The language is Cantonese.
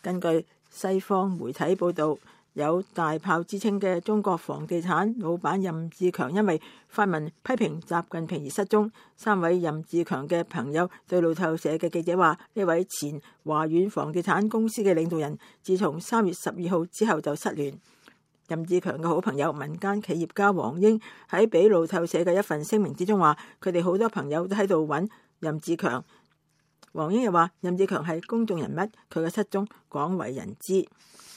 根據西方媒體報道，有大炮之稱嘅中國房地產老闆任志強因為發文批評習近平而失蹤。3位任志強嘅朋友對路透社嘅記者話：呢位前華遠房地產公司嘅領導人，自從3月12號之後就失聯。任志強嘅好朋友民間企業家黃英喺俾路透社嘅一份聲明之中話：佢哋好多朋友都喺度揾任志強。黃英又話：任志強係公眾人物，佢嘅失蹤廣為人知。